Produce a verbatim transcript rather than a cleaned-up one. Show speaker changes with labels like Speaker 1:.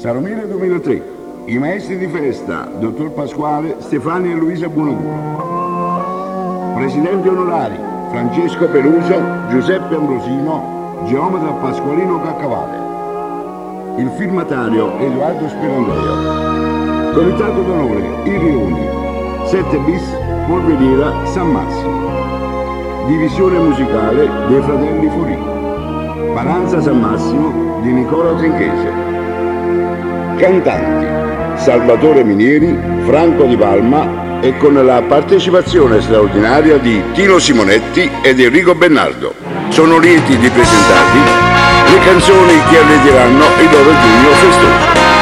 Speaker 1: Saromire duemilatré, i maestri di festa, dottor Pasquale, Stefani e Luisa Buonaguo. Presidenti onorari, Francesco Peluso, Giuseppe Ambrosino, geometra Pasqualino Caccavale. Il firmatario Edoardo Spirandeo. Comitato d'onore, I Rioni, sette bis, Polveriera, San Massimo. Divisione musicale dei fratelli Forì. Paranza San Massimo di Nicola Trinchese. Cantanti Salvatore Minieri, Franco Di Palma e con la partecipazione straordinaria di Tino Simonetti ed Enrico Bennardo. Sono lieti di presentarvi le canzoni che alletiranno il loro giugno festoso.